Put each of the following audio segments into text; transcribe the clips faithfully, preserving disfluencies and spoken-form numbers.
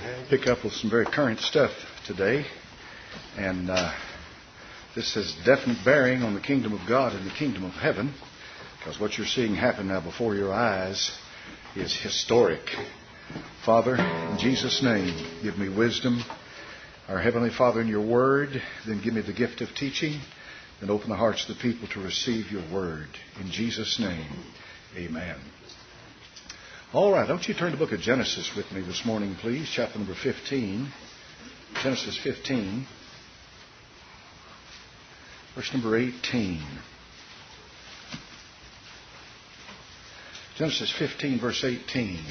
pick up with some very current stuff today. And uh, this has definite bearing on the kingdom of God and the kingdom of heaven, because what you're seeing happen now before your eyes is historic. Father, in Jesus' name, give me wisdom. Our Heavenly Father, in your word, then give me the gift of teaching, and open the hearts of the people to receive your word. In Jesus' name, amen. All right, don't you turn to the book of Genesis with me this morning, please. Chapter number fifteen. Genesis fifteen. Verse number eighteen. Genesis fifteen, verse eighteen.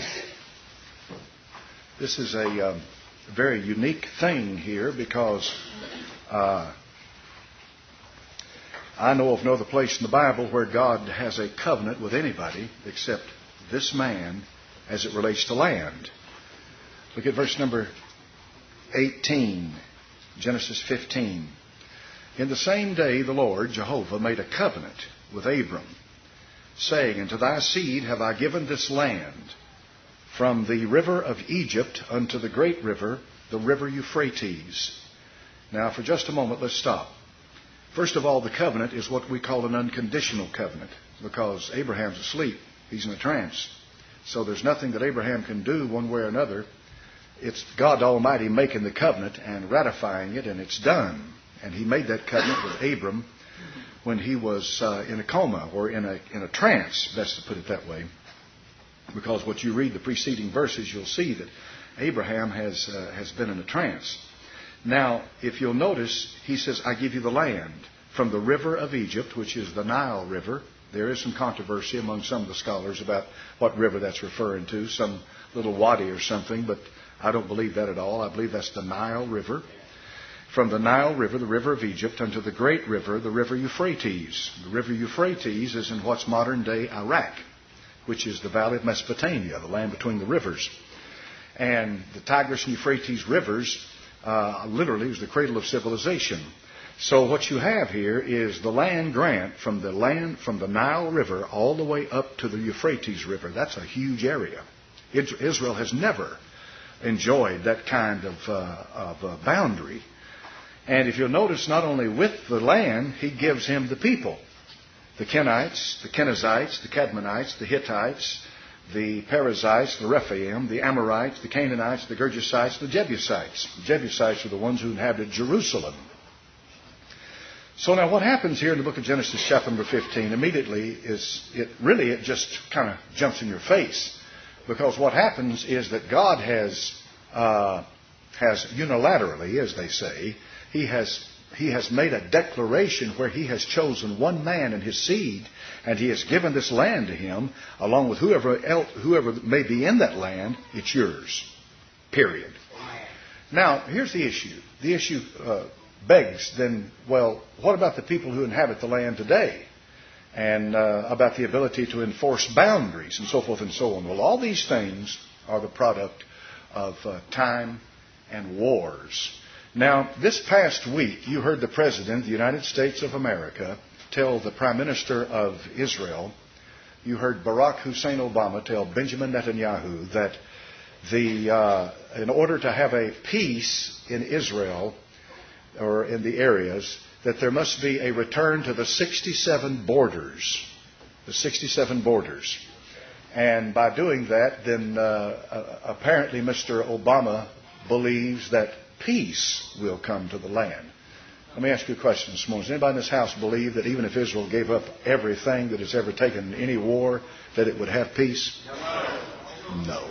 This is a um, very unique thing here because uh, I know of no other place in the Bible where God has a covenant with anybody except this man as it relates to land. Look at verse number eighteen, Genesis fifteen. In the same day the Lord, Jehovah, made a covenant with Abram, saying, Unto thy seed have I given this land, from the river of Egypt unto the great river, the river Euphrates. Now, for just a moment, let's stop. First of all, the covenant is what we call an unconditional covenant, because Abraham's asleep. He's in a trance. So there's nothing that Abraham can do one way or another. It's God Almighty making the covenant and ratifying it, and it's done. And he made that covenant with Abram when he was uh, in a coma or in a in a trance, best to put it that way. Because what you read the preceding verses, you'll see that Abraham has uh, has been in a trance. Now, if you'll notice, he says, I give you the land from the river of Egypt, which is the Nile River. There is some controversy among some of the scholars about what river that's referring to, some little wadi or something, but I don't believe that at all. I believe that's the Nile River. From the Nile River, the river of Egypt, unto the great river, the river Euphrates. The river Euphrates is in what's modern-day Iraq, which is the valley of Mesopotamia, the land between the rivers. And the Tigris and Euphrates rivers uh, literally is the cradle of civilization. So what you have here is the land grant from the land from the Nile River all the way up to the Euphrates River. That's a huge area. Israel has never enjoyed that kind of, uh, of uh, boundary. And if you'll notice, not only with the land, he gives him the people. The Kenites, the Kenizzites, the Cadmonites, the Hittites, the Perizzites, the Rephaim, the Amorites, the Canaanites, the Girgashites, the Jebusites. The Jebusites are the ones who inhabited Jerusalem. So now what happens here in the book of Genesis chapter number fifteen immediately is, it really, it just kind of jumps in your face. Because what happens is that God has, uh, has unilaterally, as they say, He has He has made a declaration where He has chosen one man and his seed, and He has given this land to him, along with whoever else, whoever may be in that land. It's yours. Period. Now, here's the issue. The issue uh, begs then, well, what about the people who inhabit the land today? And uh, about the ability to enforce boundaries and so forth and so on. Well, all these things are the product of uh, time and wars. Now, this past week, you heard the President of the United States of America tell the Prime Minister of Israel, you heard Barack Hussein Obama tell Benjamin Netanyahu that the uh, in order to have a peace in Israel or in the areas, that there must be a return to the sixty-seven borders. The sixty-seven borders. And by doing that, then uh, apparently Mister Obama believes that peace will come to the land. Let me ask you a question this morning. Does anybody in this house believe that even if Israel gave up everything that it's ever taken in any war, that it would have peace? No.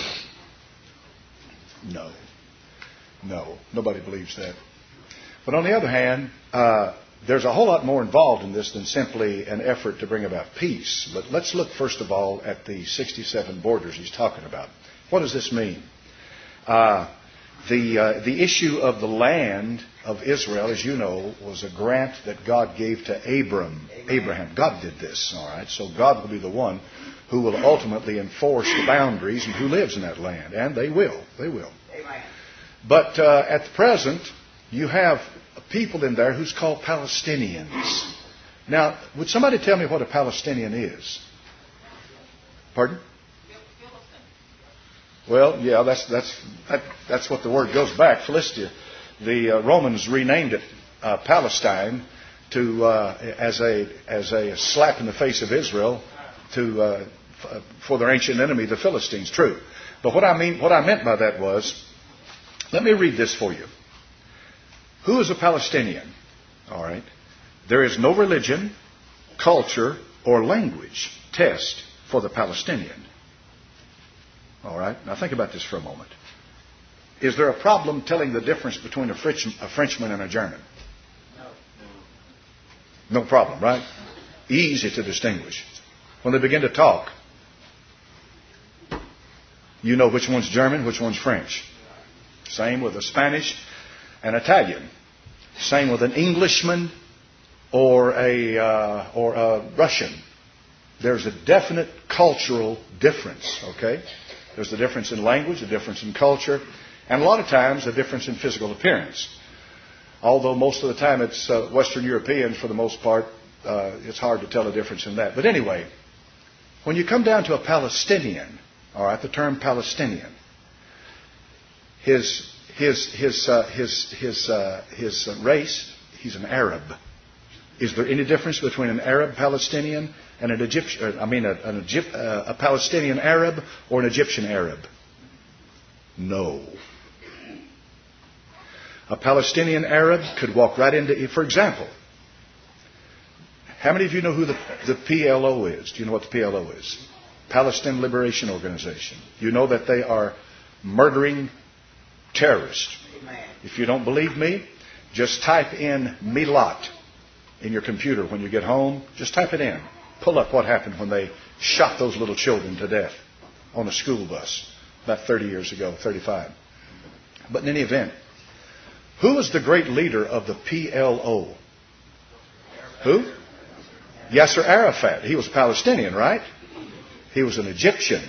No. No. Nobody believes that. But on the other hand, uh, there's a whole lot more involved in this than simply an effort to bring about peace. But let's look first of all at the sixty-seven borders he's talking about. What does this mean? Uh, The uh, the issue of the land of Israel, as you know, was a grant that God gave to Abram. Amen. Abraham. God did this, all right? So God will be the one who will ultimately enforce the boundaries and who lives in that land. And they will. They will. Amen. But uh, at the present, you have people in there who's called Palestinians. Now, would somebody tell me what a Palestinian is? Pardon? Well, yeah, that's that's that, that's what the word goes back. Philistia. The uh, Romans renamed it uh, Palestine to uh, as a as a slap in the face of Israel to uh, f- for their ancient enemy, the Philistines. True, but what I mean, what I meant by that was, let me read this for you. Who is a Palestinian? All right, there is no religion, culture, or language test for the Palestinian. All right, now think about this for a moment. Is there a problem telling the difference between a, French, a Frenchman and a German? No. No problem, right? Easy to distinguish. When they begin to talk, you know which one's German, which one's French. Same with a Spanish and Italian. Same with an Englishman or a uh, or a Russian. There's a definite cultural difference, okay? There's a difference in language, a difference in culture, and a lot of times a difference in physical appearance. Although most of the time it's uh, Western Europeans for the most part, uh, it's hard to tell a difference in that. But anyway, when you come down to a Palestinian, all right, the term Palestinian, his his his uh, his his uh, his uh, race, he's an Arab. Is there any difference between an Arab Palestinian and an Egyptian? I mean, a, an Egypt, uh, a Palestinian Arab or an Egyptian Arab? No. A Palestinian Arab could walk right into, for example, how many of you know who the, the P L O is? Do you know what the P L O is? Palestine Liberation Organization. You know that they are murdering terrorists. If you don't believe me, just type in Milat in your computer when you get home. Just type it in. Pull up what happened when they shot those little children to death on a school bus about thirty years ago, thirty-five. But in any event, who was the great leader of the P L O? Who? Yasser Arafat. He was Palestinian, right? He was an Egyptian.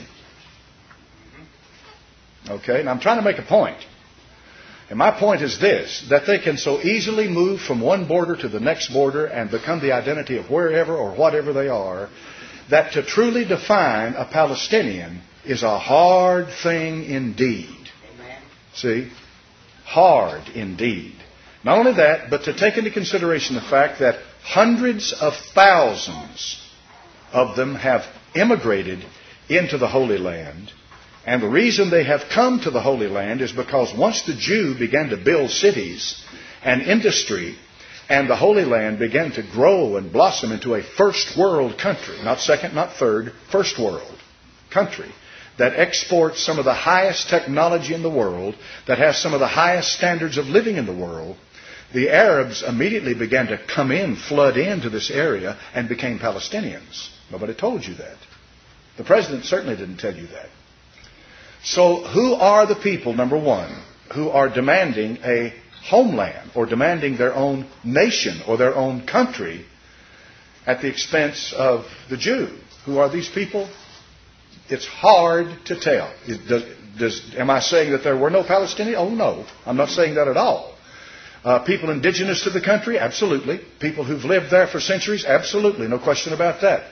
Okay, and I'm trying to make a point. And my point is this, that they can so easily move from one border to the next border and become the identity of wherever or whatever they are, that to truly define a Palestinian is a hard thing indeed. Amen. See? Hard indeed. Not only that, but to take into consideration the fact that hundreds of thousands of them have immigrated into the Holy Land. And the reason they have come to the Holy Land is because once the Jew began to build cities and industry, and the Holy Land began to grow and blossom into a first world country, not second, not third, first world country, that exports some of the highest technology in the world, that has some of the highest standards of living in the world, the Arabs immediately began to come in, flood into this area, and became Palestinians. Nobody told you that. The president certainly didn't tell you that. So who are the people, number one, who are demanding a homeland or demanding their own nation or their own country at the expense of the Jew? Who are these people? It's hard to tell. Does, does, am I saying that there were no Palestinians? Oh, no. I'm not saying that at all. Uh, people indigenous to the country? Absolutely. People who've lived there for centuries? Absolutely. No question about that.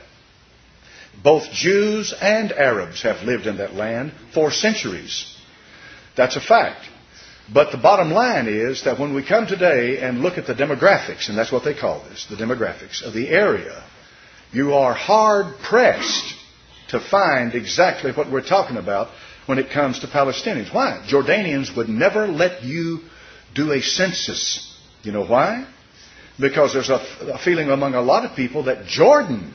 Both Jews and Arabs have lived in that land for centuries. That's a fact. But the bottom line is that when we come today and look at the demographics, and that's what they call this, the demographics of the area, you are hard-pressed to find exactly what we're talking about when it comes to Palestinians. Why? Jordanians would never let you do a census. You know why? Because there's a, a feeling among a lot of people that Jordan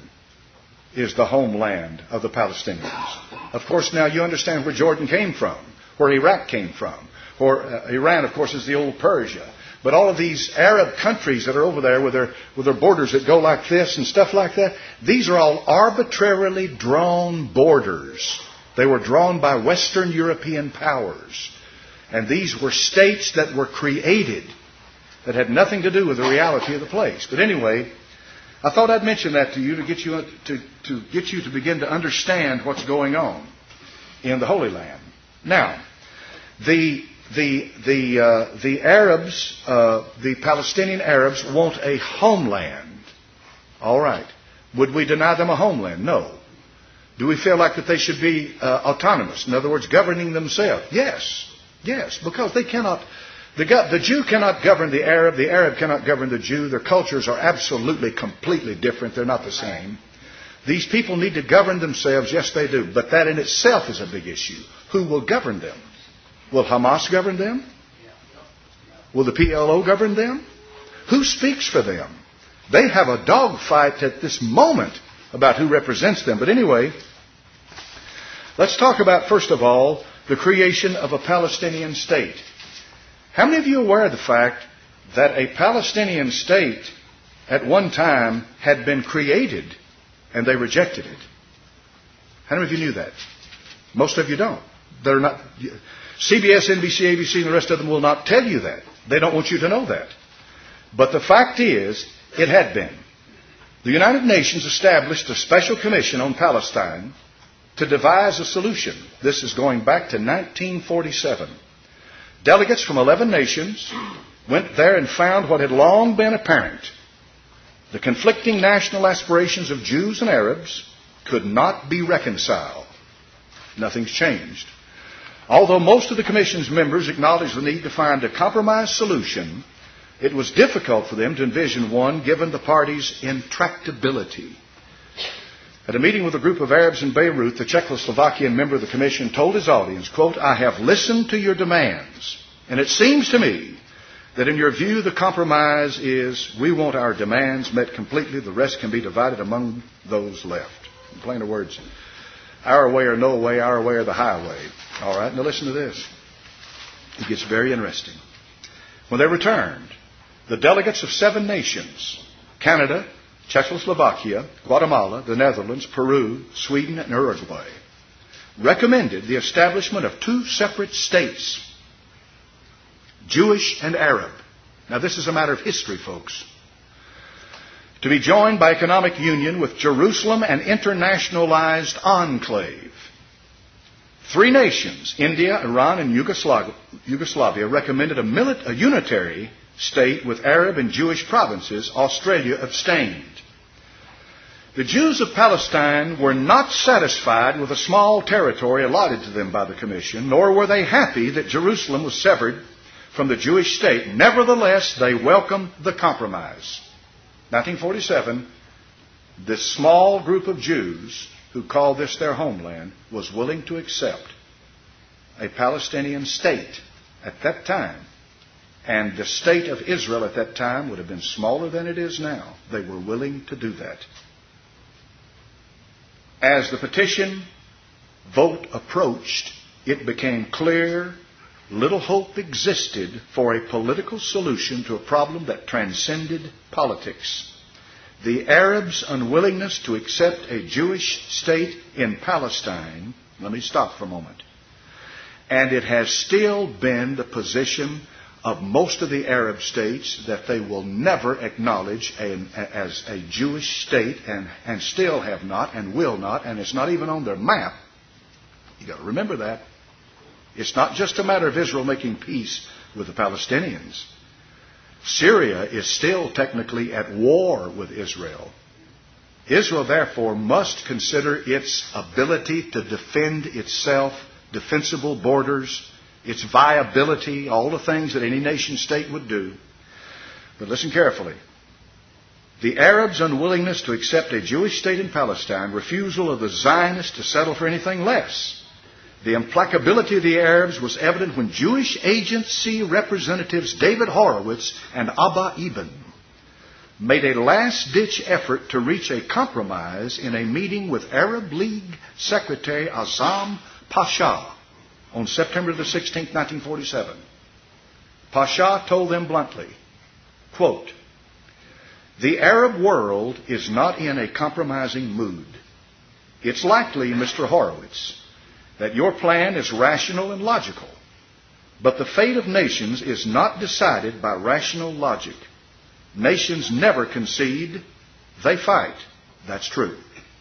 is the homeland of the Palestinians. Of course, now you understand where Jordan came from, where Iraq came from, or uh, Iran, of course, is the old Persia. But all of these Arab countries that are over there with their with their borders that go like this and stuff like that, these are all arbitrarily drawn borders. They were drawn by Western European powers. And these were states that were created that had nothing to do with the reality of the place. But anyway, I thought I'd mention that to you to get you to, to get you to begin to understand what's going on in the Holy Land. Now, the the the uh, the Arabs, uh, the Palestinian Arabs, want a homeland. All right. Would we deny them a homeland? No. Do we feel like that they should be uh, autonomous? In other words, governing themselves? Yes. Yes, because they cannot, the, the Jew cannot govern the Arab, the Arab cannot govern the Jew. Their cultures are absolutely, completely different. They're not the same. These people need to govern themselves. Yes, they do. But that in itself is a big issue. Who will govern them? Will Hamas govern them? Will the P L O govern them? Who speaks for them? They have a dogfight at this moment about who represents them. But anyway, let's talk about, first of all, the creation of a Palestinian state. How many of you are aware of the fact that a Palestinian state at one time had been created and they rejected it? How many of you knew that? Most of you don't. They're not. C B S, N B C, A B C, and the rest of them will not tell you that. They don't want you to know that. But the fact is, it had been. The United Nations established a special commission on Palestine to devise a solution. This is going back to nineteen forty-seven. Delegates from eleven nations went there and found what had long been apparent. The conflicting national aspirations of Jews and Arabs could not be reconciled. Nothing's changed. Although most of the Commission's members acknowledged the need to find a compromise solution, it was difficult for them to envision one given the parties' intractability. At a meeting with a group of Arabs in Beirut, the Czechoslovakian member of the Commission told his audience, quote, "I have listened to your demands, and it seems to me that in your view the compromise is we want our demands met completely, the rest can be divided among those left." In plainer words, our way or no way, our way or the highway. All right, now listen to this. It gets very interesting. When they returned, the delegates of seven nations, Canada, Czechoslovakia, Guatemala, the Netherlands, Peru, Sweden, and Uruguay, recommended the establishment of two separate states, Jewish and Arab. Now this is a matter of history, folks. To be joined by economic union with Jerusalem, an internationalized enclave. Three nations, India, Iran, and Yugoslavia, Yugoslavia recommended a, milit- a unitary state with Arab and Jewish provinces. Australia abstained. The Jews of Palestine were not satisfied with a small territory allotted to them by the Commission, nor were they happy that Jerusalem was severed from the Jewish state. Nevertheless, they welcomed the compromise. nineteen forty-seven, this small group of Jews who called this their homeland was willing to accept a Palestinian state at that time. And the state of Israel at that time would have been smaller than it is now. They were willing to do that. As the petition vote approached, it became clear little hope existed for a political solution to a problem that transcended politics. The Arabs' unwillingness to accept a Jewish state in Palestine, let me stop for a moment, and it has still been the position of most of the Arab states that they will never acknowledge a, as a Jewish state, and, and still have not and will not, and it's not even on their map. You've got to remember that. It's not just a matter of Israel making peace with the Palestinians. Syria is still technically at war with Israel. Israel, therefore, must consider its ability to defend itself, defensible borders, its viability, all the things that any nation state would do. But listen carefully. The Arabs' unwillingness to accept a Jewish state in Palestine, refusal of the Zionists to settle for anything less. The implacability of the Arabs was evident when Jewish agency representatives David Horowitz and Abba Eban made a last-ditch effort to reach a compromise in a meeting with Arab League Secretary Azam Pasha on September the sixteenth, nineteen forty-seven. Pasha told them bluntly, quote, "The Arab world is not in a compromising mood. It's likely, Mister Horowitz, that your plan is rational and logical, but the fate of nations is not decided by rational logic. Nations never concede, they fight. That's true.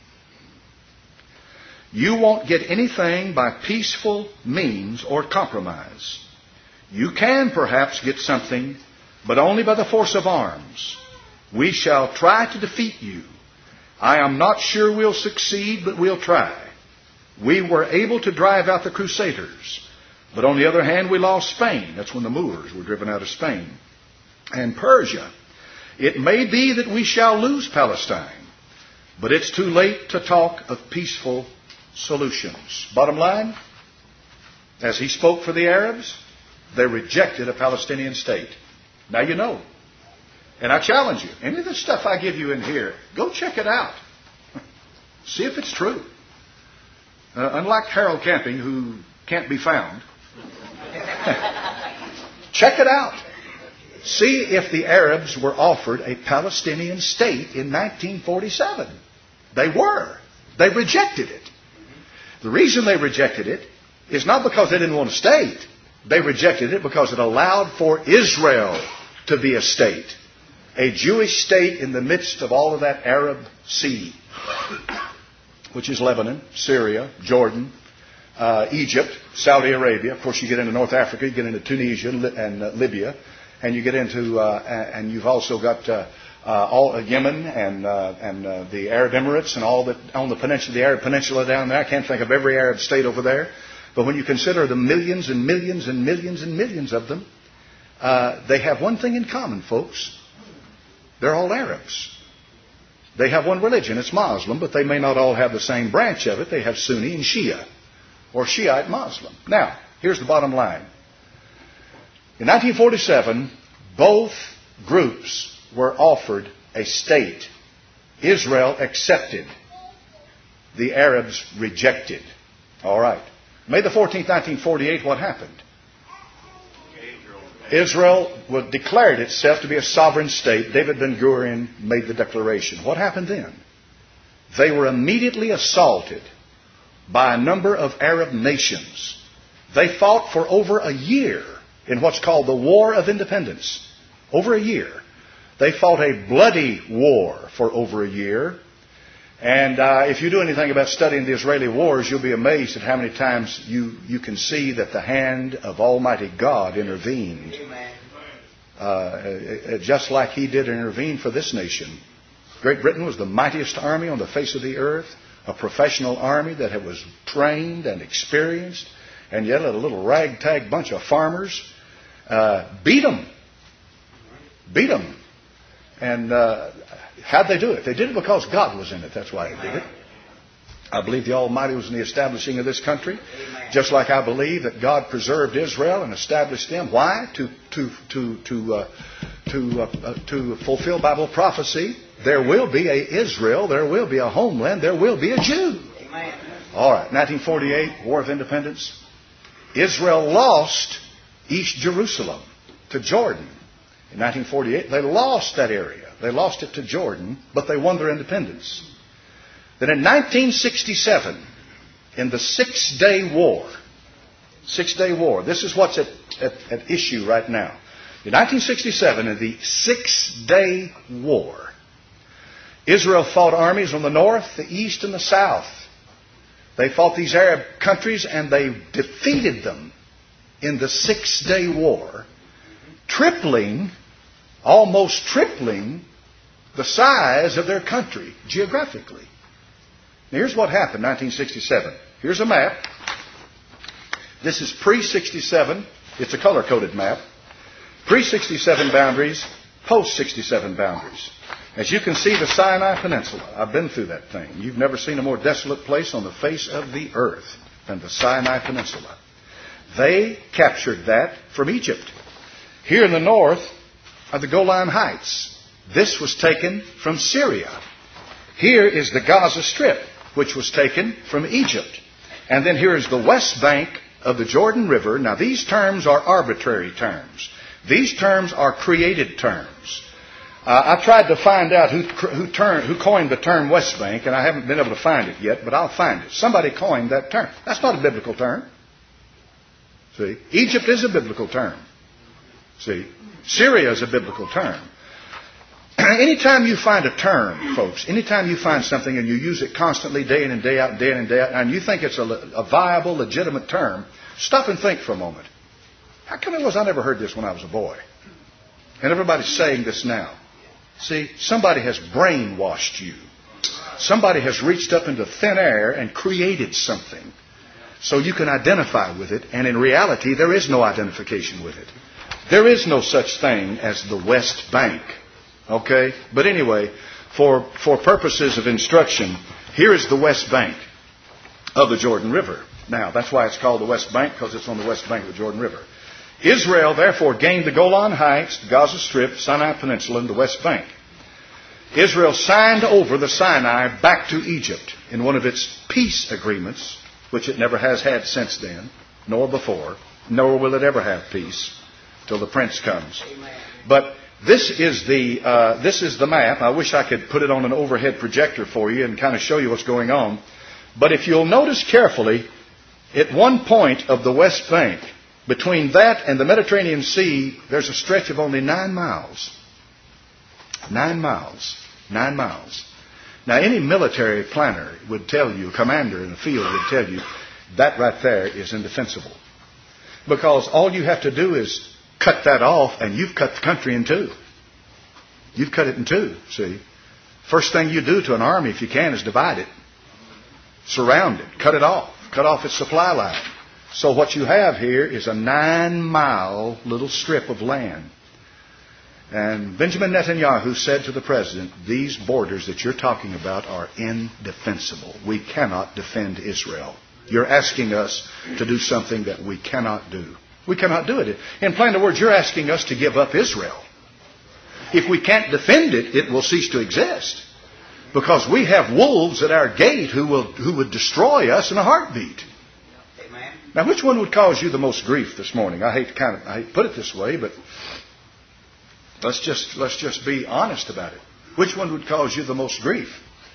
You won't get anything by peaceful means or compromise. You can perhaps get something, but only by the force of arms. We shall try to defeat you. I am not sure we'll succeed, but we'll try. We were able to drive out the Crusaders. But on the other hand, we lost Spain. That's when the Moors were driven out of Spain. And Persia. It may be that we shall lose Palestine, but it's too late to talk of peaceful solutions. Bottom line, as he spoke for the Arabs, they rejected a Palestinian state. Now you know. And I challenge you, any of the stuff I give you in here, go check it out. See if it's true. Uh, unlike Harold Camping, who can't be found, check it out. See if the Arabs were offered a Palestinian state in nineteen forty-seven. They were. They rejected it. The reason they rejected it is not because they didn't want a state. They rejected it because it allowed for Israel to be a state. A Jewish state in the midst of all of that Arab sea, which is Lebanon, Syria, Jordan, uh, Egypt, Saudi Arabia. Of course, you get into North Africa, you get into Tunisia and uh, Libya, and you get into, uh, and you've also got uh, uh, all uh, Yemen and uh, and uh, the Arab Emirates and all that on the peninsula, the Arab Peninsula down there. I can't think of every Arab state over there, but when you consider the millions and millions and millions and millions of them, uh, they have one thing in common, folks. They're all Arabs. They have one religion. It's Muslim, but they may not all have the same branch of it. They have Sunni and Shia, or Shiite Muslim. Now, here's the bottom line. In nineteen forty-seven, both groups were offered a state. Israel accepted. The Arabs rejected. All right. May the fourteenth, nineteen forty-eight, what happened? Israel declared itself to be a sovereign state. David Ben-Gurion made the declaration. What happened then? They were immediately assaulted by a number of Arab nations. They fought for over a year in what's called the War of Independence. Over a year. They fought a bloody war for over a year. And uh, if you do anything about studying the Israeli wars, you'll be amazed at how many times you, you can see that the hand of Almighty God intervened. Uh, just like He did intervene for this nation. Great Britain was the mightiest army on the face of the earth. A professional army that was trained and experienced. And yet a little ragtag bunch of farmers uh, beat them. Beat them. And uh, how'd they do it? They did it because God was in it. That's why they did it. I believe the Almighty was in the establishing of this country. Amen. Just like I believe that God preserved Israel and established them. Why? To to to to uh, to uh, to fulfill Bible prophecy. There will be a Israel. There will be a homeland. There will be a Jew. Amen. All right. nineteen forty-eight, War of Independence. Israel lost East Jerusalem to Jordan. In nineteen forty-eight, they lost that area. They lost it to Jordan, but they won their independence. Then in nineteen sixty-seven, in the Six-Day War, Six-Day War, this is what's at, at, at issue right now. In nineteen sixty-seven, in the Six-Day War, Israel fought armies on the north, the east, and the south. They fought these Arab countries and they defeated them in the Six-Day War, tripling, almost tripling the size of their country geographically. Now here's what happened in nineteen sixty-seven. Here's a map. This is pre-sixty-seven. It's a color-coded map. Pre-sixty-seven boundaries, post-sixty-seven boundaries. As you can see, the Sinai Peninsula. I've been through that thing. You've never seen a more desolate place on the face of the earth than the Sinai Peninsula. They captured that from Egypt. Here in the north are the Golan Heights. This was taken from Syria. Here is the Gaza Strip, which was taken from Egypt. And then here is the west bank of the Jordan River. Now, these terms are arbitrary terms. These terms are created terms. Uh, I tried to find out who who, term, who coined the term West Bank, and I haven't been able to find it yet, but I'll find it. Somebody coined that term. That's not a biblical term. See, Egypt is a biblical term. See, Syria is a biblical term. Anytime you find a term, folks, anytime you find something and you use it constantly, day in and day out, and day in and day out, and you think it's a, a viable, legitimate term, stop and think for a moment. How come it was I never heard this when I was a boy? And everybody's saying this now. See, somebody has brainwashed you. somebody has reached up into thin air and created something so you can identify with it, and in reality there is no identification with it. There is no such thing as the West Bank. Okay? But anyway, for, for purposes of instruction, here is the West Bank of the Jordan River. Now, that's why it's called the West Bank, because it's on the west bank of the Jordan River. Israel, therefore, gained the Golan Heights, the Gaza Strip, Sinai Peninsula, and the West Bank. Israel signed over the Sinai back to Egypt in one of its peace agreements, which it never has had since then, nor before, nor will it ever have peace till the Prince comes. But this is the uh, this is the map. I wish I could put it on an overhead projector for you and kind of show you what's going on. But if you'll notice carefully, at one point of the West Bank, between that and the Mediterranean Sea, there's a stretch of only nine miles. Nine miles. Nine miles. Now, any military planner would tell you, a commander in the field would tell you, that right there is indefensible. Because all you have to do is cut that off, and you've cut the country in two. You've cut it in two, see. First thing you do to an army, if you can, is divide it. Surround it. Cut it off. Cut off its supply line. So what you have here is a nine-mile little strip of land. And Benjamin Netanyahu said to the president, these borders that you're talking about are indefensible. We cannot defend Israel. You're asking us to do something that we cannot do. We cannot do it. In plain words, you're asking us to give up Israel. If we can't defend it, it will cease to exist. Because we have wolves at our gate who will who would destroy us in a heartbeat. Amen. Now, which one would cause you the most grief this morning? I hate to kind of I hate to put it this way, but let's just let's just be honest about it. Which one would cause you the most grief?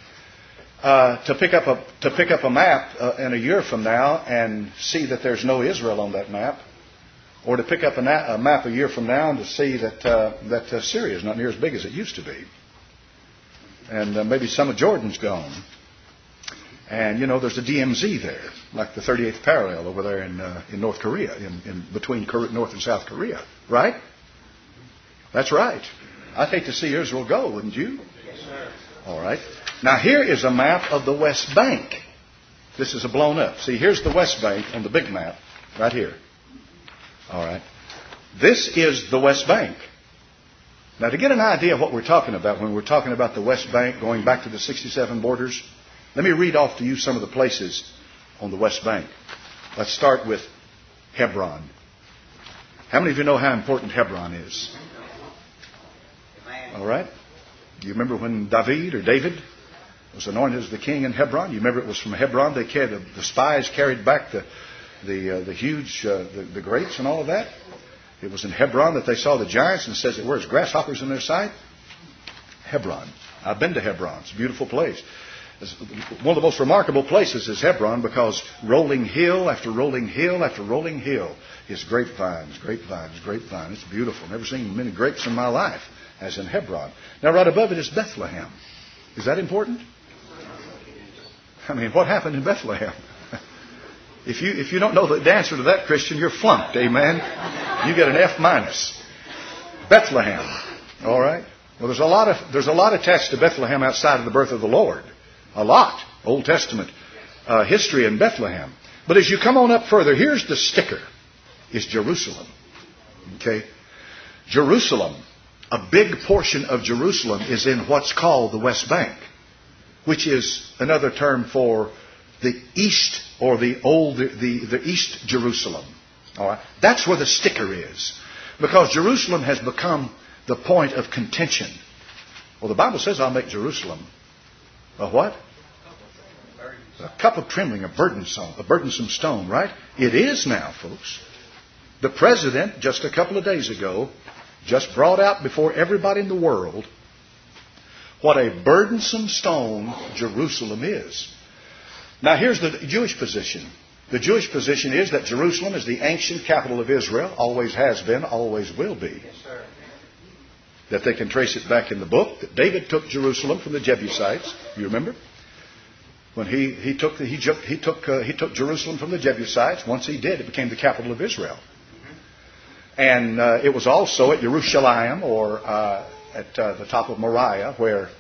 Uh, to pick up a to pick up a map uh, in a year from now and see that there's no Israel on that map, or to pick up a, na- a map a year from now and to see that uh, that uh, Syria is not near as big as it used to be. And uh, maybe some of Jordan's gone. And, you know, there's a D M Z there, like the thirty-eighth parallel over there in uh, in North Korea, in, in between North and South Korea. Right? That's right. I'd hate to see Israel go, wouldn't you? Yes, sir. All right. Now, here is a map of the West Bank. This is a blown up. See, here's the West Bank on the big map, right here. All right. This is the West Bank. Now, to get an idea of what we're talking about when we're talking about the West Bank going back to the sixty-seven borders, let me read off to you some of the places on the West Bank. Let's start with Hebron. How many of you know how important Hebron is? All right. Do you remember when David or David was anointed as the king in Hebron? You remember it was from Hebron they carried the, the spies carried back the the uh, the huge uh, the, the grapes and all of that. It was in Hebron that they saw the giants, and it says it wears grasshoppers in their sight. Hebron. I've been to Hebron. It's a beautiful place. It's one of the most remarkable places is Hebron, because rolling hill after rolling hill after rolling hill is grapevines, grapevines, grapevines. It's beautiful. Never seen many grapes in my life as in Hebron. Now, right above it is Bethlehem. Is that important? I mean, what happened in Bethlehem? If you if you don't know the answer to that, Christian, you're flunked. Amen. You get an F minus. Bethlehem. All right. Well, there's a lot of there's a lot attached to Bethlehem outside of the birth of the Lord. A lot. Old Testament uh, history in Bethlehem. But as you come on up further, here's the sticker. Is Jerusalem. Okay. Jerusalem. A big portion of Jerusalem is in what's called the West Bank, which is another term for the East, or the old, the, the, the East Jerusalem. All right. That's where the sticker is. Because Jerusalem has become the point of contention. Well, the Bible says I'll make Jerusalem a what? A cup of trembling, a burdensome, a burdensome stone, right? It is now, folks. The president, just a couple of days ago, just brought out before everybody in the world what a burdensome stone Jerusalem is. Now, here's the Jewish position. The Jewish position is that Jerusalem is the ancient capital of Israel, always has been, always will be. Yes, sir. That they can trace it back in the book, that David took Jerusalem from the Jebusites. You remember? When he, he took, the, he, he, took, uh, he took Jerusalem from the Jebusites, once he did, it became the capital of Israel. Mm-hmm. And uh, it was also at Jerusalem, or uh, at uh, the top of Moriah, where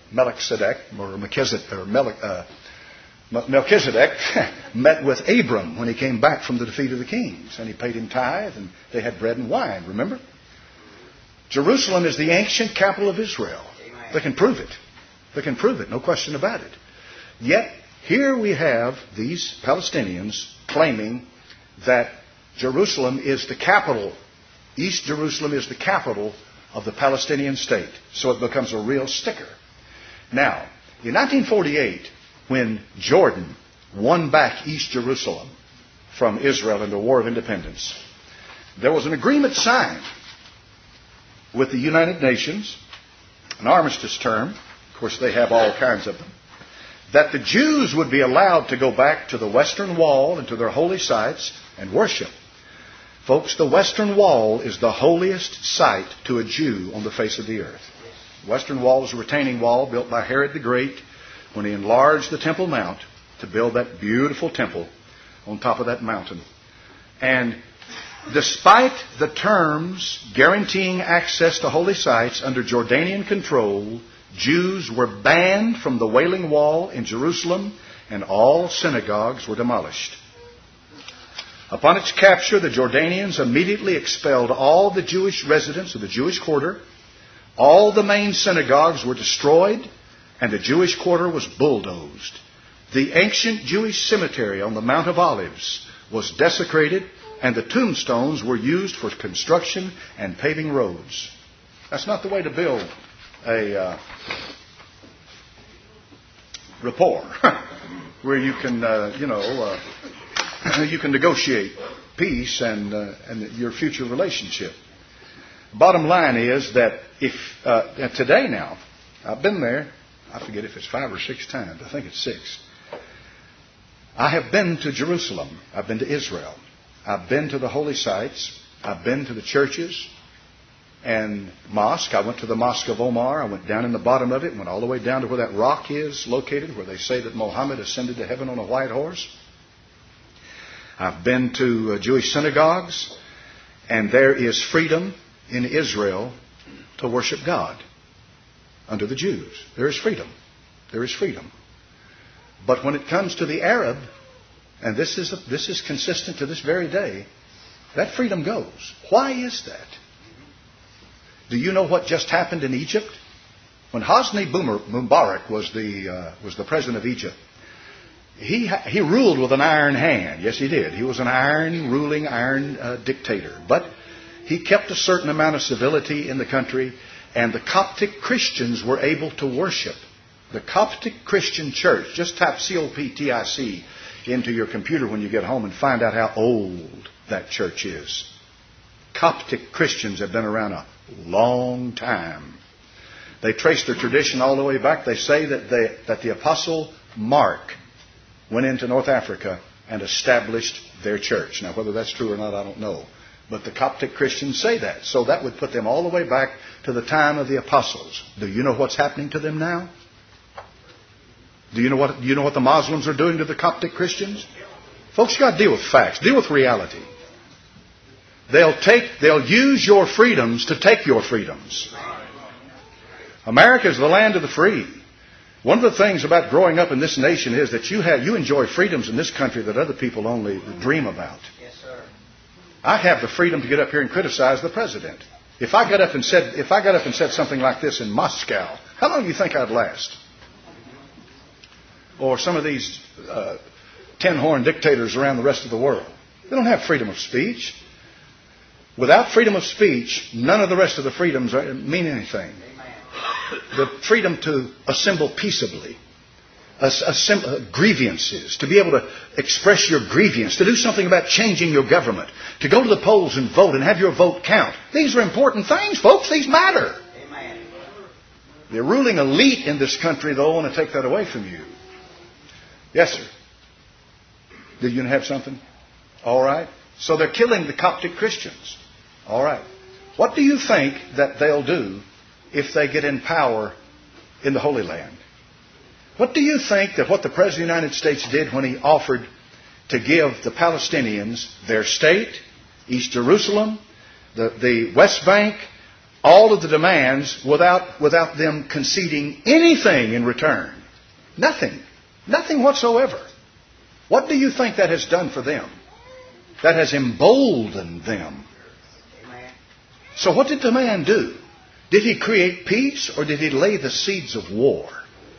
Melchizedek, or Melchizedek, or Melch, uh, Melchizedek met with Abram when he came back from the defeat of the kings. And he paid him tithe, and they had bread and wine, remember? Jerusalem is the ancient capital of Israel. Amen. They can prove it. They can prove it, no question about it. Yet, here we have these Palestinians claiming that Jerusalem is the capital. East Jerusalem is the capital of the Palestinian state. So it becomes a real sticker. Now, in nineteen forty-eight, when Jordan won back East Jerusalem from Israel in the War of Independence, there was an agreement signed with the United Nations, an armistice term. Of course, they have all kinds of them. That the Jews would be allowed to go back to the Western Wall and to their holy sites and worship. Folks, the Western Wall is the holiest site to a Jew on the face of the earth. The Western Wall is a retaining wall built by Herod the Great when he enlarged the Temple Mount to build that beautiful temple on top of that mountain. And despite the terms guaranteeing access to holy sites under Jordanian control, Jews were banned from the Wailing Wall in Jerusalem, and all synagogues were demolished. Upon its capture, the Jordanians immediately expelled all the Jewish residents of the Jewish quarter. All the main synagogues were destroyed, and the Jewish quarter was bulldozed. The ancient Jewish cemetery on the Mount of Olives was desecrated, and the tombstones were used for construction and paving roads. That's not the way to build a uh, rapport where you can, uh, you know, uh, you can negotiate peace and uh, and your future relationship. Bottom line is that if uh, today now, I've been there. I forget if it's five or six times. I think it's six. I have been to Jerusalem. I've been to Israel. I've been to the holy sites. I've been to the churches and mosque. I went to the Mosque of Omar. I went down in the bottom of it, went all the way down to where that rock is located, where they say that Muhammad ascended to heaven on a white horse. I've been to uh, Jewish synagogues, and there is freedom in Israel to worship God under the Jews. There is freedom. There is freedom. But when it comes to the Arab, and this is this is consistent to this very day, that freedom goes. Why is that? Do you know what just happened in Egypt? When Hosni Mubarak was the uh, was the president of Egypt, he he ruled with an iron hand. Yes, he did. He was an iron ruling, iron uh, dictator. But he kept a certain amount of civility in the country, and the Coptic Christians were able to worship. The Coptic Christian Church. Just type C O P T I C into your computer when you get home and find out how old that church is. Coptic Christians have been around a long time. They trace their tradition all the way back. They say that they, that the Apostle Mark went into North Africa and established their church. Now, whether that's true or not, I don't know. But the Coptic Christians say that. So that would put them all the way back to the time of the apostles. Do you know what's happening to them now? Do you know what, do you know what the Muslims are doing to the Coptic Christians? Folks, you've got to deal with facts. Deal with reality. They'll take, they'll use your freedoms to take your freedoms. America is the land of the free. One of the things about growing up in this nation is that you have, you enjoy freedoms in this country that other people only dream about. Yes, sir. I have the freedom to get up here and criticize the president. If I got up and said, if I got up and said something like this in Moscow, how long do you think I'd last? Or some of these uh, tin-horn dictators around the rest of the world. They don't have freedom of speech. Without freedom of speech, none of the rest of the freedoms are, mean anything. The freedom to assemble peaceably, assemble, grievances, to be able to express your grievance, to do something about changing your government, to go to the polls and vote and have your vote count. These are important things, folks. These matter. Amen. The ruling elite in this country, though, want to take that away from you. Yes, sir. Did you have something? All right. So they're killing the Coptic Christians. All right. What do you think that they'll do if they get in power in the Holy Land? What do you think that what the President of the United States did when he offered to give the Palestinians their state, East Jerusalem, the, the West Bank, all of the demands without, without them conceding anything in return. Nothing. Nothing whatsoever. What do you think that has done for them? That has emboldened them. So what did the man do? Did he create peace or did he lay the seeds of war?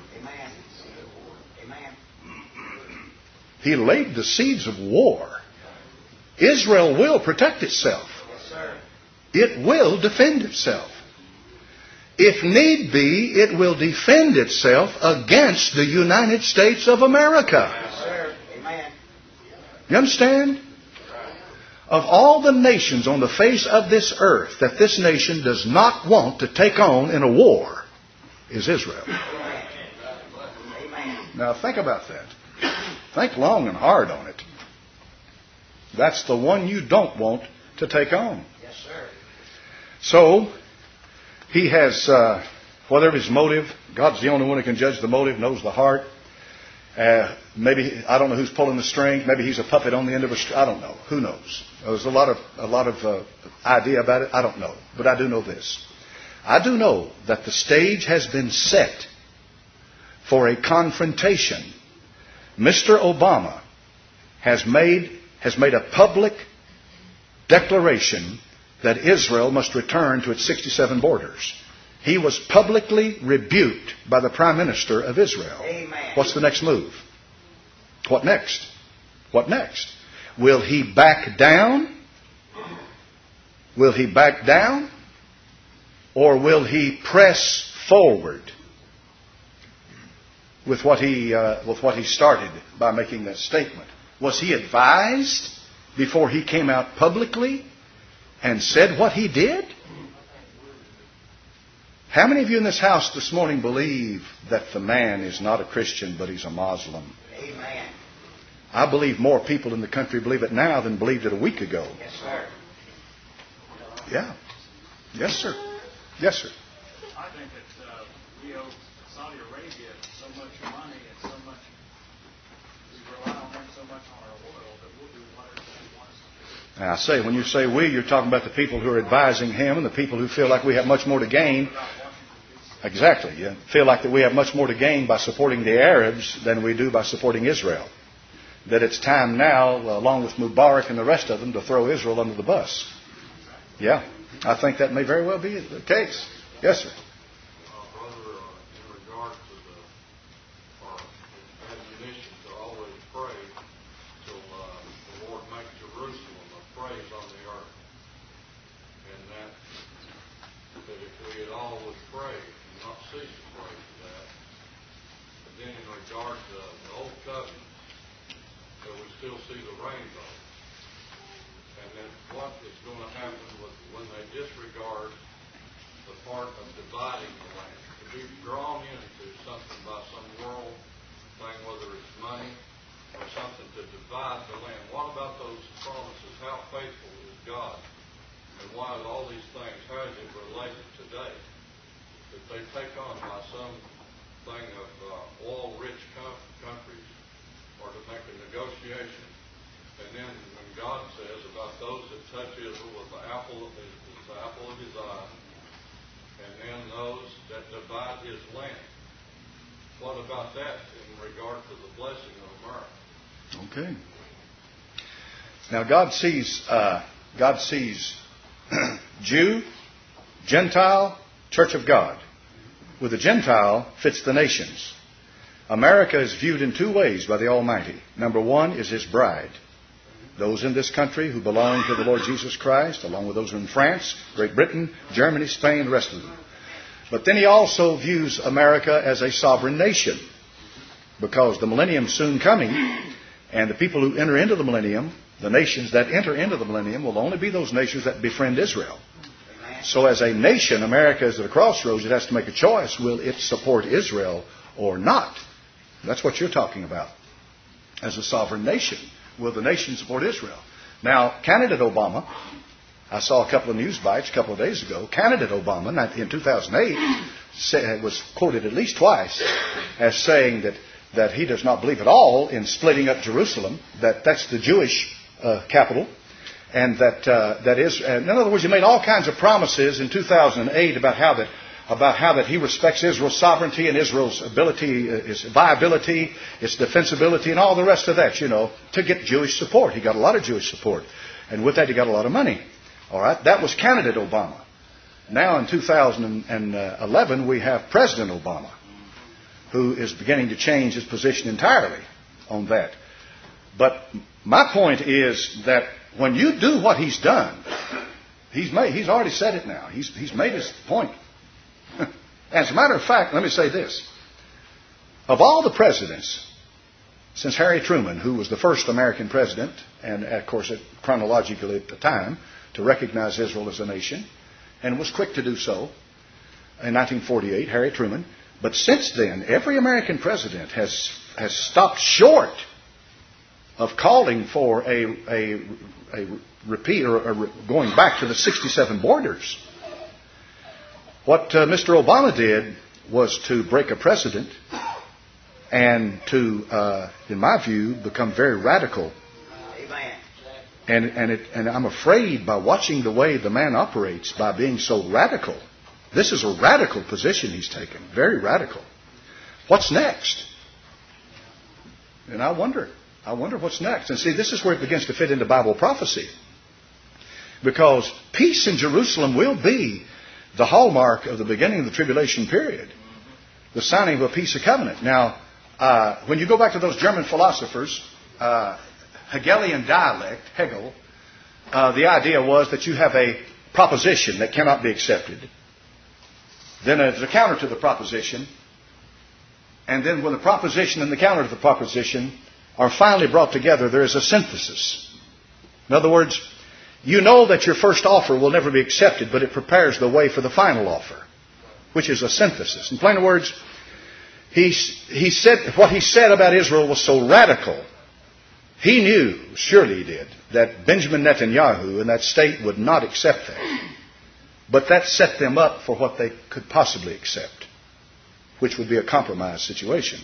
He laid the seeds of war. Israel will protect itself. It will defend itself. If need be, it will defend itself against the United States of America. You understand? Of all the nations on the face of this earth that this nation does not want to take on in a war is Israel. Now think about that. Think long and hard on it. That's the one you don't want to take on. Yes, sir. So, he has, uh, whatever his motive, God's the only one who can judge the motive, knows the heart. Uh, maybe, I don't know who's pulling the string. Maybe he's a puppet on the end of a string. I don't know. Who knows? There's a lot of, a lot of uh, idea about it. I don't know. But I do know this. I do know that the stage has been set for a confrontation. Mister Obama has made, has made a public declaration that Israel must return to its sixty-seven borders. He was publicly rebuked by the Prime Minister of Israel. Amen. What's the next move? What next? What next? Will he back down? Will he back down? Or will he press forward with what he uh, with what he started by making that statement? Was he advised before he came out publicly and said what he did? How many of you in this house this morning believe that the man is not a Christian but he's a Muslim? Amen. I believe more people in the country believe it now than believed it a week ago. Yes, sir. Yeah. Yes, sir. Yes, sir. I think that uh, we owe Saudi Arabia so much money and so much, we rely on them so much on our oil that we'll do whatever they want us to do. Now, I say, when you say we, you're talking about the people who are advising him and the people who feel like we have much more to gain. Exactly. You feel like that we have much more to gain by supporting the Arabs than we do by supporting Israel. That it's time now, along with Mubarak and the rest of them, to throw Israel under the bus. Yeah, I think that may very well be the case. Yes, sir. Uh, brother, uh, in regard to the our admonition to always pray till uh, the Lord make Jerusalem a praise on the earth, and that that if we at all would pray and not cease to pray for that, but then in regard to the old covenant, that we still see the rainbow, and then what is going to happen with when they disregard the part of dividing the land, to be drawn into something by some world thing, whether it's money or something to divide the land. What about those promises? How faithful is God? And why is all these things, how is it related today? That they take on by some thing of uh, oil-rich com- countries or to make a negotiation. And then when God says about those that touch Israel with the apple of his, the apple of his eye, and then those that divide his land. What about that in regard to the blessing of America? Okay. Now God sees uh, God sees Jew, Gentile, Church of God. With the Gentile fits the nations. America is viewed in two ways by the Almighty. Number one is His bride. Those in this country who belong to the Lord Jesus Christ, along with those in France, Great Britain, Germany, Spain, the rest of them. But then He also views America as a sovereign nation, because the millennium's soon coming, and the people who enter into the millennium, the nations that enter into the millennium, will only be those nations that befriend Israel. So as a nation, America is at a crossroads. It has to make a choice. Will it support Israel or not? That's what you're talking about. As a sovereign nation, will the nation support Israel? Now, candidate Obama, I saw a couple of news bites a couple of days ago. Candidate Obama, in two thousand eight, was quoted at least twice as saying that, that he does not believe at all in splitting up Jerusalem, that that's the Jewish uh, capital, and that uh, that is, and in other words, he made all kinds of promises in two thousand eight about how that about how that he respects Israel's sovereignty and Israel's ability, its viability, its defensibility, and all the rest of that, you know, to get Jewish support. He got a lot of Jewish support. And with that, he got a lot of money. All right? That was candidate Obama. Now, in two thousand eleven, we have President Obama, who is beginning to change his position entirely on that. But my point is that when you do what he's done, he's made, he's already said it now. He's, he's made his point. As a matter of fact, let me say this. Of all the presidents, since Harry Truman, who was the first American president, and of course it, chronologically at the time, to recognize Israel as a nation, and was quick to do so in nineteen forty-eight, Harry Truman. But since then, every American president has has stopped short of calling for a, a, a repeat or a, going back to the sixty-seven borders. What uh, Mister Obama did was to break a precedent and to, uh, in my view, become very radical. Amen. And and it and I'm afraid by watching the way the man operates, by being so radical. This is a radical position he's taken, very radical. What's next? And I wonder, I wonder what's next. And see, this is where it begins to fit into Bible prophecy, because peace in Jerusalem will be the hallmark of the beginning of the tribulation period, the signing of a peace of covenant. Now, uh, when you go back to those German philosophers, uh, Hegelian dialect, Hegel, uh, the idea was that you have a proposition that cannot be accepted. Then there's a counter to the proposition. And then when the proposition and the counter to the proposition are finally brought together, there is a synthesis. In other words, you know that your first offer will never be accepted, but it prepares the way for the final offer, which is a synthesis. In plain words, he, he said, what he said about Israel was so radical. He knew, surely he did, that Benjamin Netanyahu and that state would not accept that. But that set them up for what they could possibly accept, which would be a compromise situation.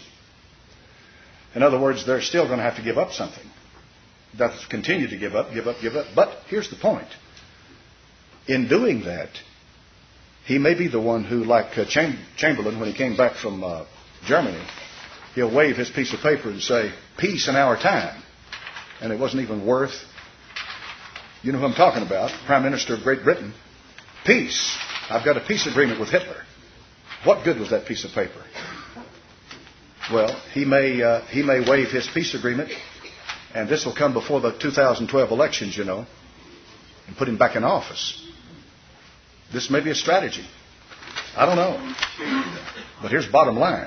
In other words, they're still going to have to give up something. That's continue to give up, give up, give up. But here's the point. In doing that, he may be the one who, like uh, Cham- Chamberlain, when he came back from uh, Germany, he'll wave his piece of paper and say, peace in our time. And it wasn't even worth, you know who I'm talking about, Prime Minister of Great Britain. Peace. I've got a peace agreement with Hitler. What good was that piece of paper? Well, he may uh, he may waive his peace agreement, and this will come before the two thousand twelve elections, you know, and put him back in office. This may be a strategy. I don't know. But here's bottom line.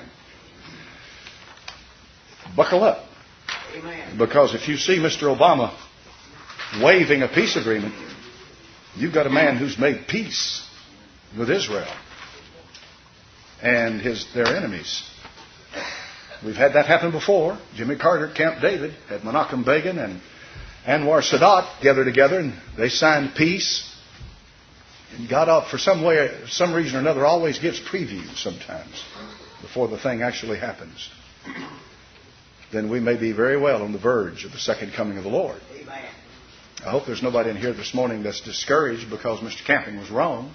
Buckle up. Amen. Because if you see Mister Obama waiving a peace agreement, you've got a man who's made peace with Israel and his their enemies. We've had that happen before. Jimmy Carter at Camp David had Menachem Begin and Anwar Sadat gather together, and they signed peace. And God, out for some way, some reason or another, always gives previews sometimes before the thing actually happens. Then we may be very well on the verge of the second coming of the Lord. Amen. I hope there's nobody in here this morning that's discouraged because Mister Camping was wrong.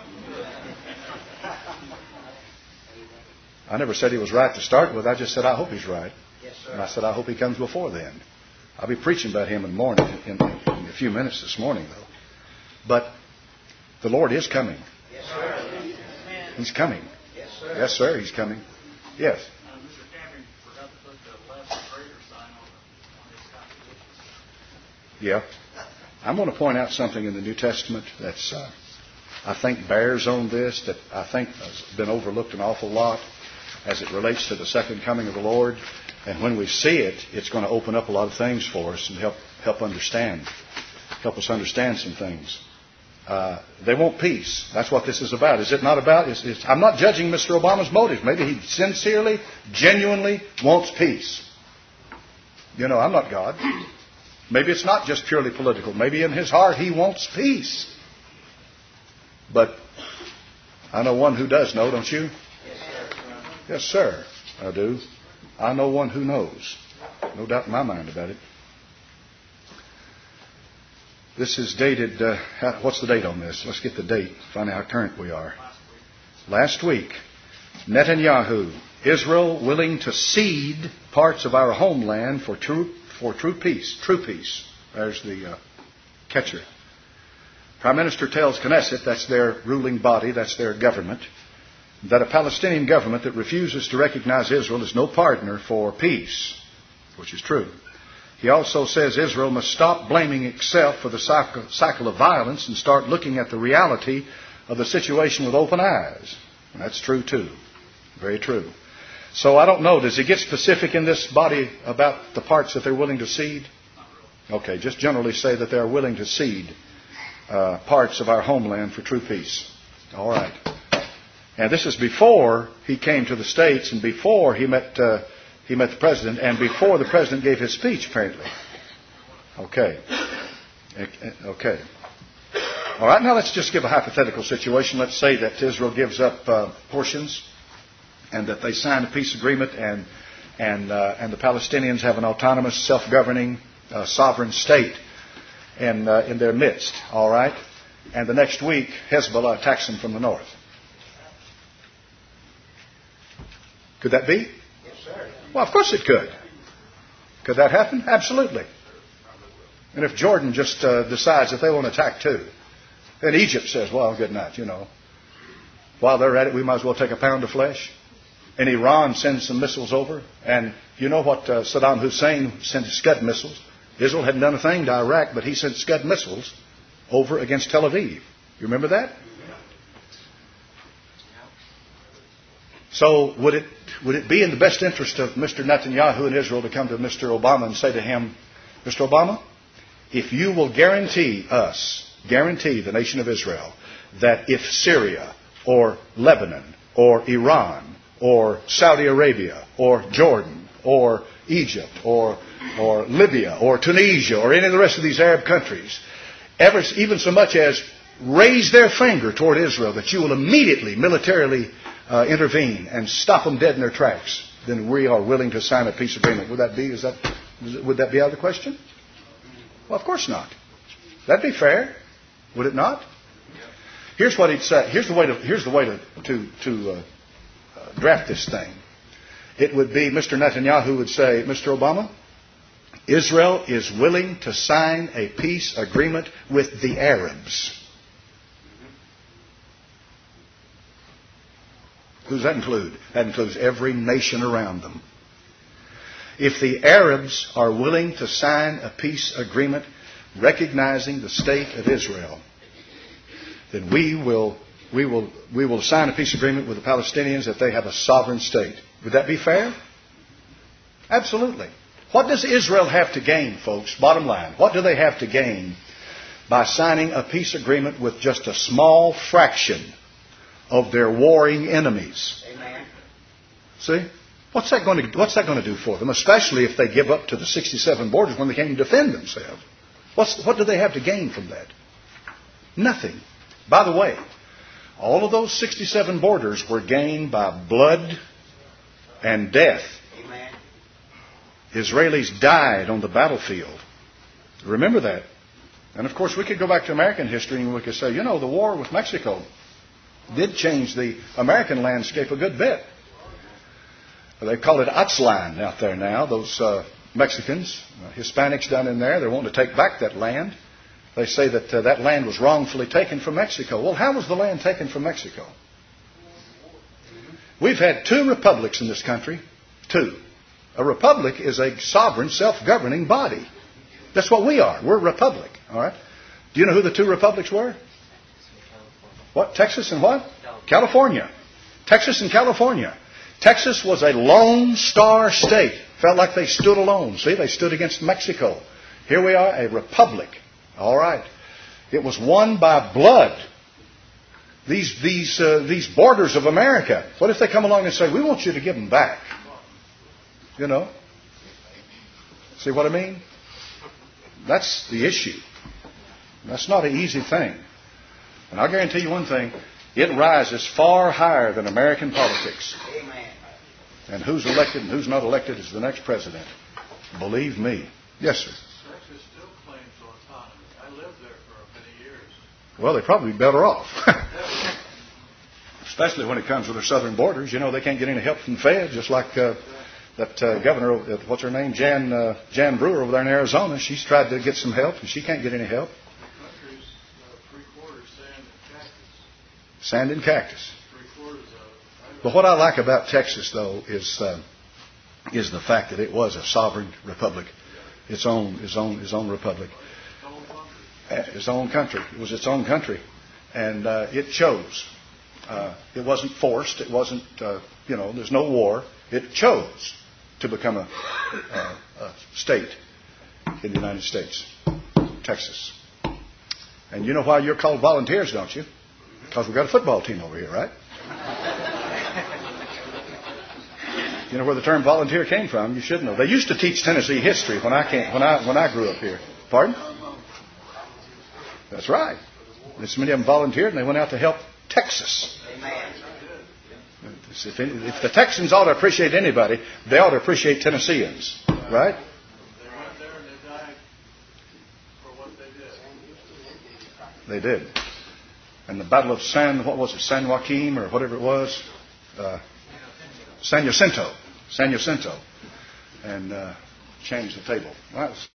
I never said he was right to start with. I just said I hope he's right. Yes, sir. And I said I hope he comes before then. I'll be preaching about him in the morning, in, in a few minutes this morning, though. But the Lord is coming. Yes, sir. He's coming. Yes, sir. Yes, sir, he's coming. Yes. Uh, Mister Camping forgot to put the less greater sign on, the, on his constitution. Yeah. I'm going to point out something in the New Testament that's, uh, I think, bears on this, that I think has been overlooked an awful lot as it relates to the second coming of the Lord. And when we see it, it's going to open up a lot of things for us and help help understand, help us understand some things. Uh, they want peace. That's what this is about. Is it not about? It's, it's, I'm not judging Mister Obama's motives. Maybe he sincerely, genuinely wants peace. You know, I'm not God. Maybe it's not just purely political. Maybe in his heart he wants peace. But I know one who does know, don't you? Yes, sir, I do. I know one who knows. No doubt in my mind about it. This is dated, uh, how, what's the date on this? Let's get the date, find out how current we are. Last week, Netanyahu, Israel willing to cede parts of our homeland for true, for true peace. True peace. There's the uh, catcher. Prime Minister tells Knesset, that's their ruling body, that's their government, that a Palestinian government that refuses to recognize Israel is no partner for peace, which is true. He also says Israel must stop blaming itself for the cycle, cycle of violence and start looking at the reality of the situation with open eyes. And that's true too. Very true. So I don't know, does he get specific in this body about the parts that they're willing to cede? Okay, just generally say that they're willing to cede uh, parts of our homeland for true peace. All right. And this is before he came to the States and before he met uh, he met the president and before the president gave his speech, apparently. Okay. Okay. All right, now let's just give a hypothetical situation. Let's say that Israel gives up uh, portions and that they sign a peace agreement and and uh, and the Palestinians have an autonomous, self-governing, uh, sovereign state in uh, in their midst. All right, and the next week Hezbollah attacks them from the north. Could that be? Yes, sir. Well, of course it could. Could that happen? Absolutely. And if Jordan just uh, decides that they want to attack too, then Egypt says, well, good night, you know. While they're at it, we might as well take a pound of flesh. And Iran sends some missiles over. And you know what uh, Saddam Hussein sent Scud missiles. Israel hadn't done a thing to Iraq, but he sent Scud missiles over against Tel Aviv. You remember that? So would it would it be in the best interest of Mister Netanyahu and Israel to come to Mister Obama and say to him, Mister Obama, if you will guarantee us, guarantee the nation of Israel, that if Syria or Lebanon or Iran or Saudi Arabia or Jordan or Egypt or or Libya or Tunisia or any of the rest of these Arab countries, ever even so much as raise their finger toward Israel, that you will immediately militarily Uh, intervene and stop them dead in their tracks, then we are willing to sign a peace agreement. Would that be? Is that? Would that be out of the question? Well, of course not. That'd be fair, would it not? Here's what he'd say. Here's the way to. Here's the way to to to uh, uh, draft this thing. It would be Mister Netanyahu would say, Mister Obama, Israel is willing to sign a peace agreement with the Arabs. Who does that include? That includes every nation around them. If the Arabs are willing to sign a peace agreement recognizing the state of Israel, then we will we will we will sign a peace agreement with the Palestinians that they have a sovereign state. Would that be fair? Absolutely. What does Israel have to gain, folks? Bottom line, what do they have to gain by signing a peace agreement with just a small fraction of their warring enemies? Amen. See? What's that going to what's that going to do for them? Especially if they give up to the sixty-seven borders when they can't even defend themselves. What's what do they have to gain from that? Nothing. By the way, all of those sixty-seven borders were gained by blood and death. Amen. Israelis died on the battlefield. Remember that. And of course we could go back to American history and we could say, you know, the war with Mexico did change the American landscape a good bit. They call it Aztlan out there now, those uh, Mexicans, uh, Hispanics down in there. They're wanting to take back that land. They say that uh, that land was wrongfully taken from Mexico. Well, how was the land taken from Mexico? We've had two republics in this country. Two. A republic is a sovereign, self-governing body. That's what we are. We're a republic. All right. Do you know who the two republics were? What? Texas and what? California. Texas and California. Texas was a lone star state. Felt like they stood alone. See, they stood against Mexico. Here we are, a republic. All right. It was won by blood. These these uh, these borders of America. What if they come along and say, we want you to give them back? You know? See what I mean? That's the issue. That's not an easy thing. And I'll guarantee you one thing, it rises far higher than American politics. Amen. And who's elected and who's not elected is the next president. Believe me. Yes, sir. Texas still claims autonomy. I lived there Well, they'd probably be better off. Especially when it comes to their southern borders. You know, they can't get any help from the Fed, just like uh, that uh, governor, uh, what's her name, Jan uh, Jan Brewer over there in Arizona. She's tried to get some help, and she can't get any help. The country's uh, three-quarters sand and cactus. Sand and cactus. Three-quarters of it. But what I like about Texas, though, is uh, is the fact that it was a sovereign republic, its own its own its own republic, its own country. It was its own country, and uh, it chose. Uh, it wasn't forced. It wasn't, uh, you know, there's no war. It chose to become a, a, a state in the United States, Texas. And you know why you're called volunteers, don't you? Because we've got a football team over here, right? You know where the term volunteer came from? You should know. They used to teach Tennessee history when I came, when I when I grew up here. Pardon? That's right. There's many of them volunteered, and they went out to help Texas. Amen. If, if the Texans ought to appreciate anybody, they ought to appreciate Tennesseans, right? They went there and they died for what they did. They did. And the Battle of San, what was it, San Joaquin or whatever it was, uh, San Jacinto, San Jacinto, and uh, changed the table. Well,